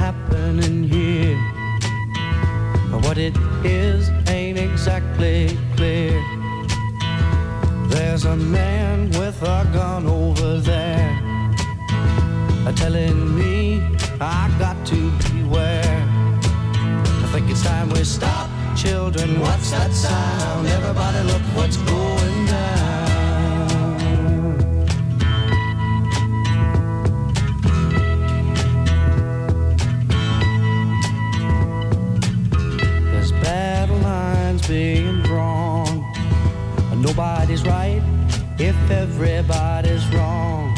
happening here. What it is ain't exactly clear. There's a man with a gun over there, telling me I got to beware. I think it's time we stop. Children, what's that sound? Everybody look what's going down. There's battle lines being drawn. Nobody's right if everybody's wrong.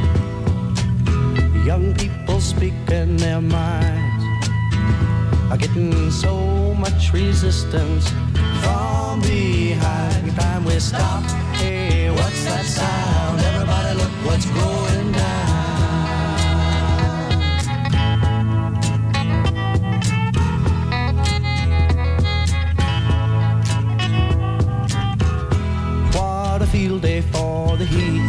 Young people speaking their minds are getting so much resistance from behind. Time we stop. Hey, what's that sound? Everybody look what's going down. What a field day for the heat.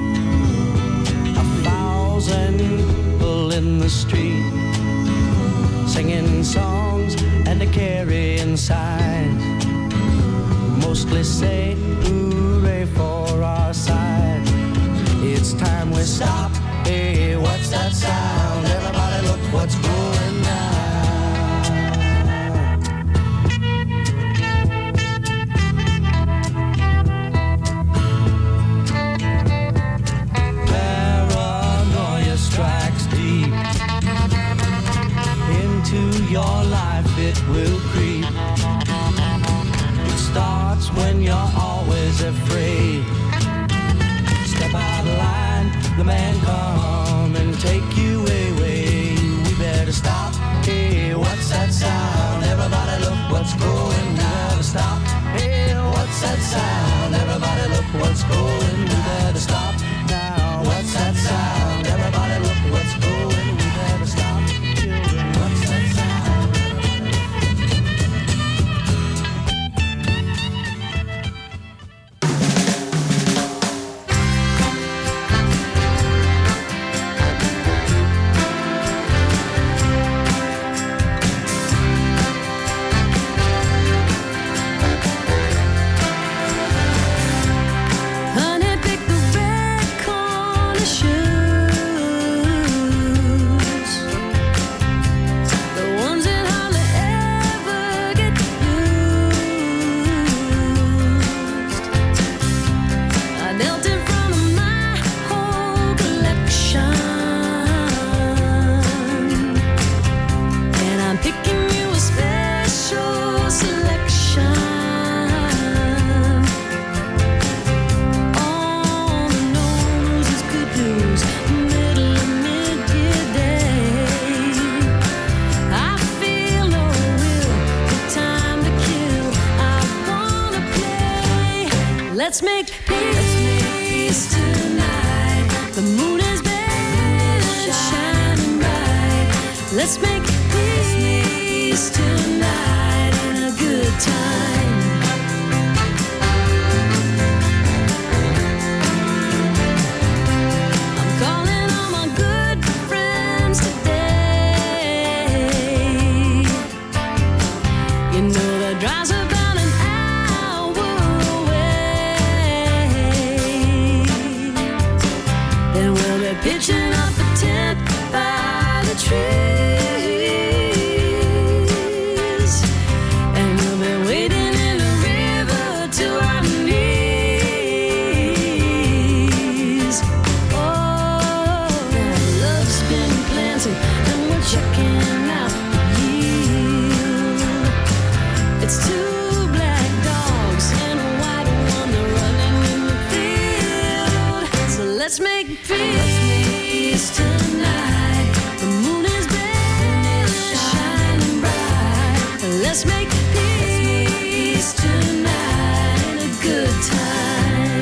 1,000 people in the street, singing songs and carrying signs, mostly say hooray for our side. It's time we stop. Hey, what's that sound? Everybody look what's going down. Paranoia strikes deep into your life, it will creep. It starts when you're always afraid. Step out of line, the man come and take you away. We better stop. Hey, what's that sound? Everybody look what's going down. Stop. Hey, what's that sound? Everybody look what's going. We better stop now. What's that sound? Everybody look what's going. We better stop. Children, what's that sound? Honey, pick the red corner shoes, the ones that hardly ever get used. I dealt in front of my whole collection, and I'm picking you a special selection. All the nose is good news, middle of midday. I feel no will, the time to kill. I wanna play. Let's make peace tonight. The moon is bare and shining bright. Let's make peace tonight and a good time. I'm calling all my good friends today. You know the drive's about an hour away. Then we'll be pitching up a tent by the trees, and we'll be waiting in the river to our knees. Oh, love's been planted, and we're checking out the yield. It's two black dogs and a white one, they're running in the field. So let's make peace tonight. The moon is bare and shining bright. Let's make peace tonight and a good time.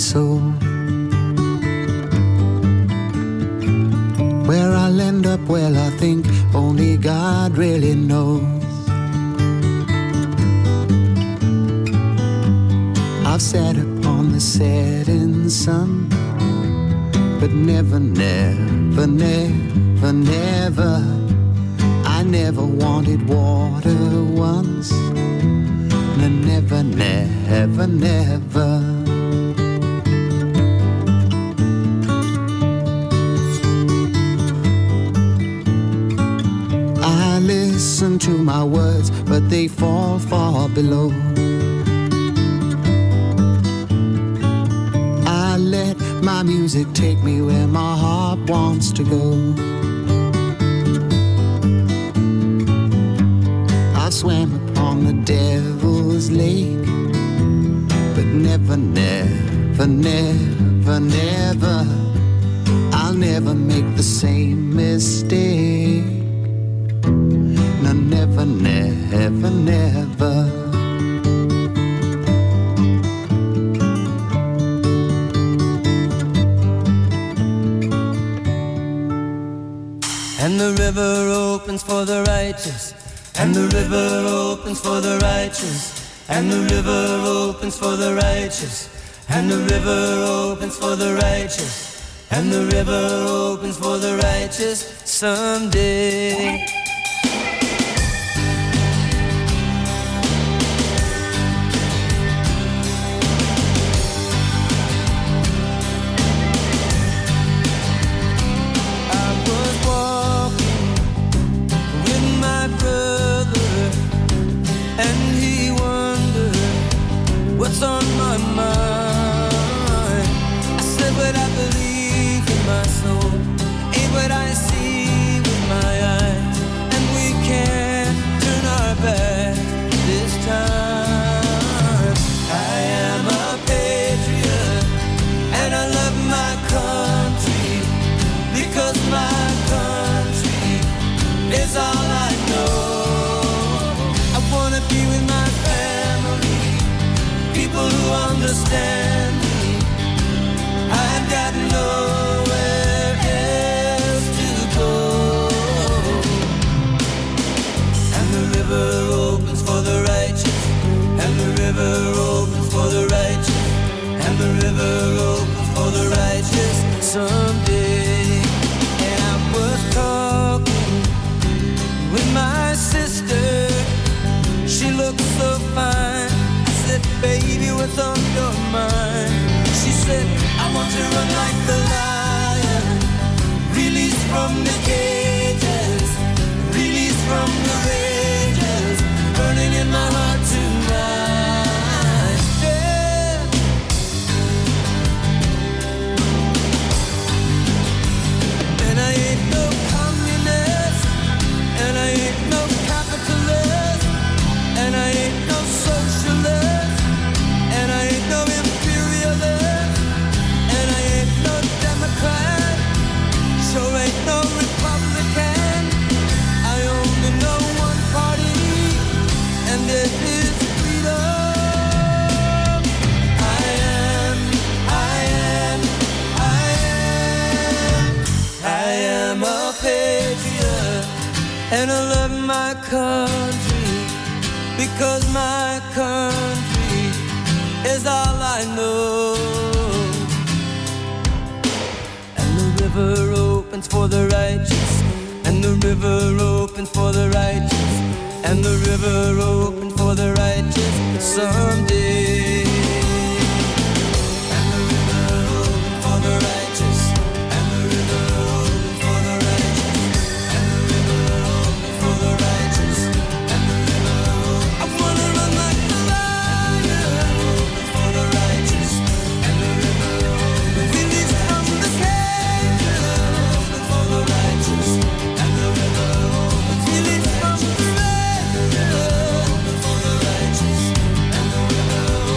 soul. Where I'll end up, well, I think only God really knows. I've sat upon the setting sun, but never, never, never, never, I never wanted water once. No, never, never, never. I listen to my words, but they fall far below. I let my music take me where my heart wants to go. I've swam upon the devil's lake, but never, never, never, never, I'll never make the same mistake. No, never, never, never. And the river opens for the righteous, and the river opens for the righteous, and the river opens for the righteous, and the river opens for the righteous, and the river opens for the righteous someday. What's on my mind? I said what I believe in my soul, ain't what I see with my eyes, and we can't turn our back this time. I am a patriot, and I love my country, because my country is all I know. I wanna be with my family, people who understand me. I've got nowhere else to go. And the river opens for the righteous, and the river opens for the righteous, and the river opens for the righteous someday. And I was talking with my sister, she looked so fine. Baby, what's on your mind? She said, I want to run like the lion, released from the cages, released from the rages, burning in my heart tonight. Yeah. And I ain't no communist, and I ain't no capitalist, and I ain't no socialist, and I ain't no imperialist, and I ain't no Democrat, sure ain't no Republican. I only know one party, and it is freedom. I am a patriot, and I love my country, because my country is all I know. And the river opens for the righteous, and the river opens for the righteous, and the river opens for the righteous someday. And the river opens for the righteous, and the river opens for the righteous, and the river opens for the righteous, and the river opens. I wanna run like the lion, opens for the righteous, and the river opens. Released from the cage, opens for the righteous, and the river opens. Released from the cage, opens for the righteous, and the river opens.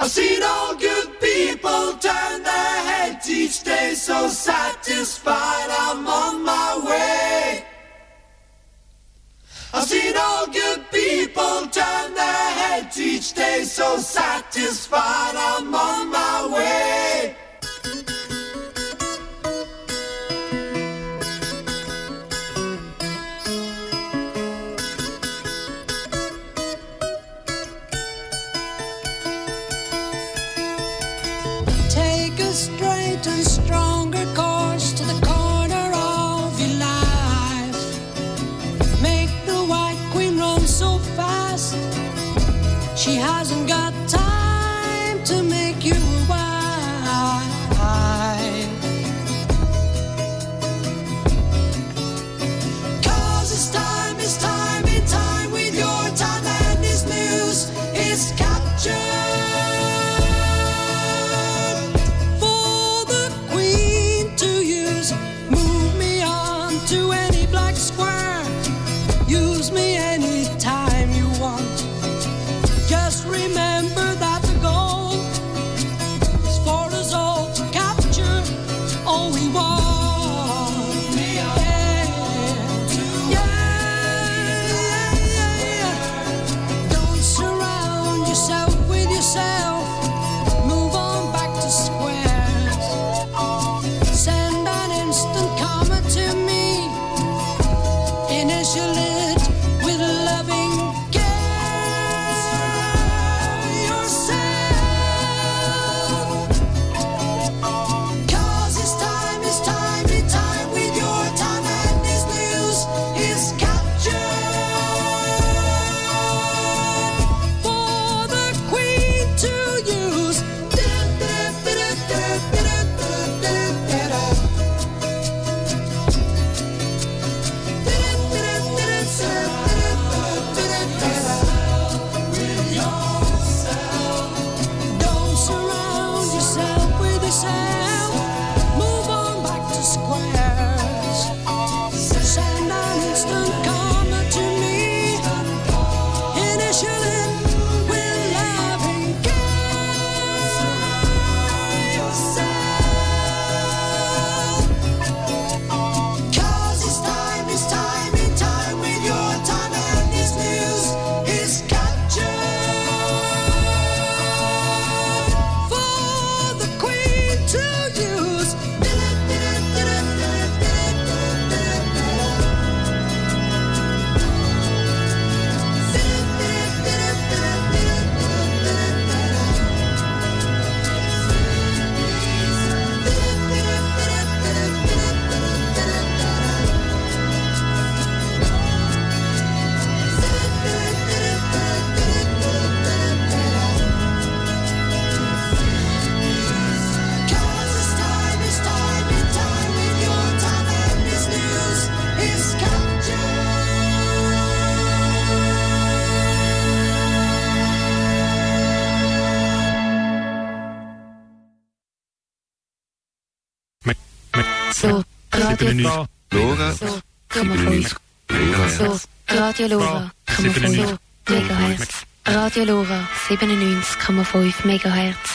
I've seen all good people turn their heads each day, so satisfied I'm on my way. I've seen all good people turn their heads each day, so satisfied I'm on my way. Take a straight and stronger course to the corner of your life. Make the White Queen run so fast, she hasn't got time to make you wife. 'Cause it's time in time with your time, and this news is captured. Remember that the goal is for us all to capture all we want. Yeah. Don't surround yourself with yourself. Move on back to squares. Send an instant comment to me. Initial it with loving Radio Lora. Radio Lora, 95 MHz. Radio Lora, 97,5 MHz.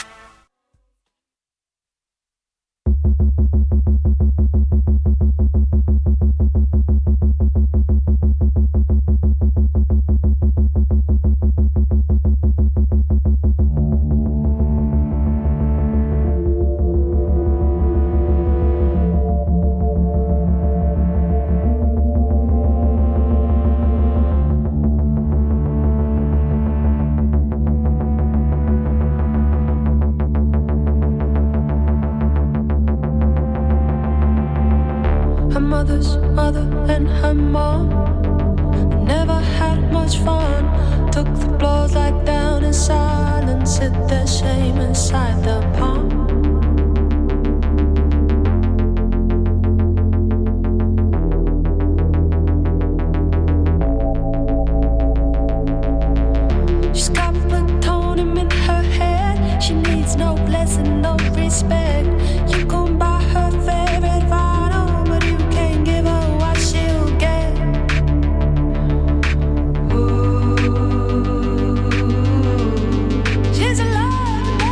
She's alive.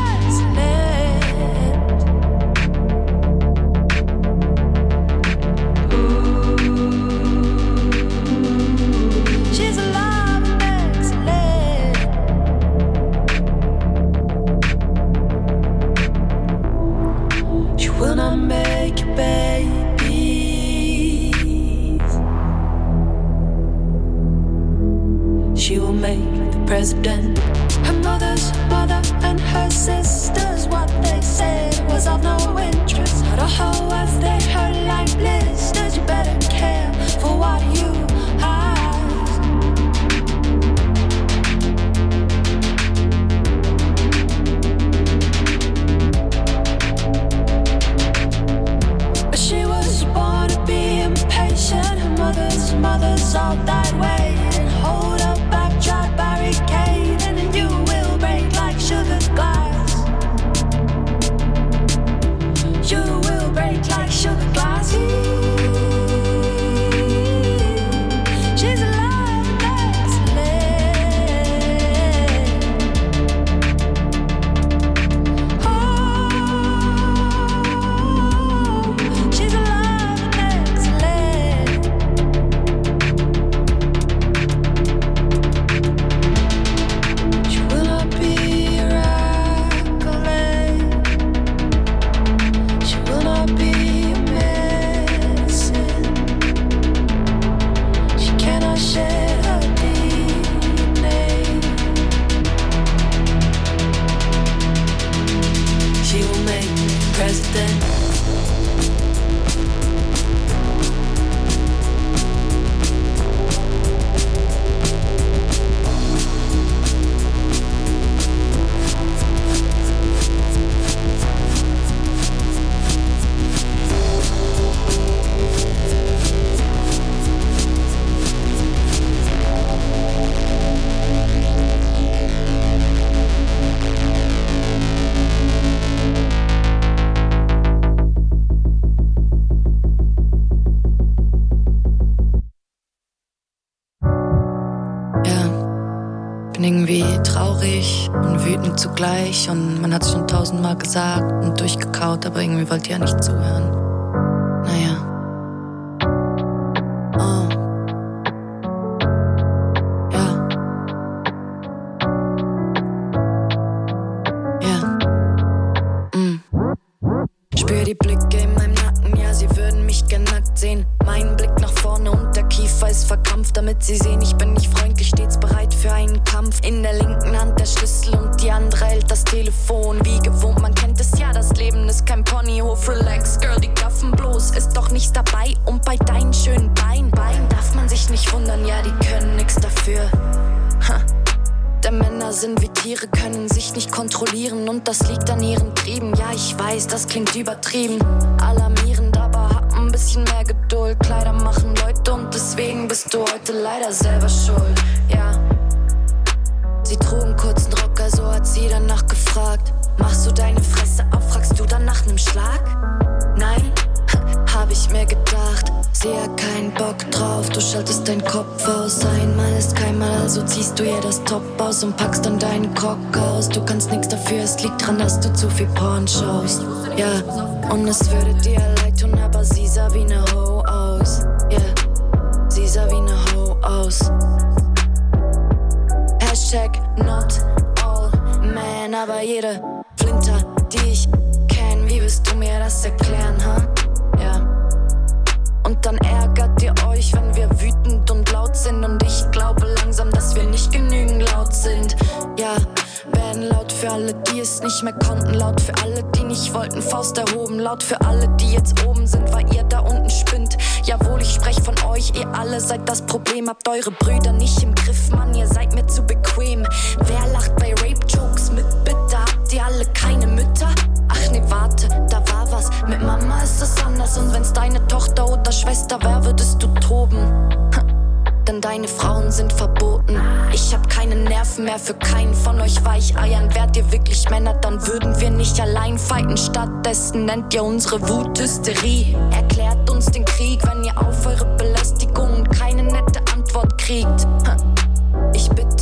president. Her mother's mother and her sisters, what they said was of no interest. Not a hoe as they hurt like blisters. You better care for what you have. She was born to be impatient. Her mothers all died waiting. Hold up back, try barricading, and you will break like sugar glass. You will break like sugar glass. She's alive and excellent. Oh, she's alive and excellent. She will not be your accolade. She will not be your medicine. She cannot shed her DNA. She will make president. Irgendwie traurig und wütend zugleich und man hat's schon 1000-mal gesagt und durchgekaut, aber irgendwie wollt ihr ja nicht zuhören. Naja. Oh. Ja. Ja. Spür die Blicke in meinem Nacken, ja, sie würden mich gern nackt sehen. Mein Blick nach vorne und der Kiefer ist verkrampft, damit sie sehen, ich bin nicht freundlich, stets bereit für einen Kampf. In der linken Hand der Schlüssel und die andere hält das Telefon. Wie gewohnt, man kennt es ja, das Leben ist kein Ponyhof. Relax, Girl, die gaffen bloß, ist doch nichts dabei. Und bei deinen schönen Beinen darf man sich nicht wundern, ja, die können nix dafür. Ha. Denn Männer sind wie Tiere, können sich nicht kontrollieren und das liegt an ihren Trieben. Ja, ich weiß, das klingt übertrieben, alarmierend, aber hab ein bisschen mehr Geduld. Kleider machen Leute und deswegen bist du heute leider selber schuld. Ja, sie trugen kurzen Rock, also hat sie danach gefragt. Machst du deine Fresse auf, fragst du dann nach nem Schlag? Nein, hab ich mir gedacht. Sie hat keinen Bock drauf, du schaltest deinen Kopf aus. Einmal ist keinmal, also ziehst du ihr das Top aus und packst dann deinen Cock aus. Du kannst nix dafür, es liegt dran, dass du zu viel Porn schaust. Ja, und es würde dir leid tun, aber sie sah wie ne Ho aus. Ja, sie sah wie ne Ho aus. Hashtag not all men, aber jede Flinter, die ich kenn, wie willst du mir das erklären, ha? Ja. Und dann ärgert ihr euch, wenn wir wütend und laut sind. Und ich glaube langsam, dass wir nicht genügend laut sind. Ja, werden laut für alle, die es nicht mehr konnten. Laut für alle, die nicht wollten, Faust erhoben. Laut für alle, die jetzt oben sind, weil ihr da unten spinnt. Jawohl, ich sprech von euch, ihr alle seid das Problem. Habt eure Brüder nicht im Griff, Mann, ihr seid mir zu bequem. Wer lacht bei Rape-Jokes mit bitte? Habt ihr alle keine Mütter? Ach nee, warte, da war was. Mit Mama ist es anders. Und wenn's deine Tochter oder Schwester wär, würdest du toben. Denn deine Frauen sind verboten. Ich hab keine Nerven mehr für keinen von euch Weicheiern. Wärt ihr wirklich Männer, dann würden wir nicht allein fighten. Stattdessen nennt ihr unsere Wut Hysterie. Erklärt uns den Krieg, wenn ihr auf eure Belästigungen keine nette Antwort kriegt. Ich bitte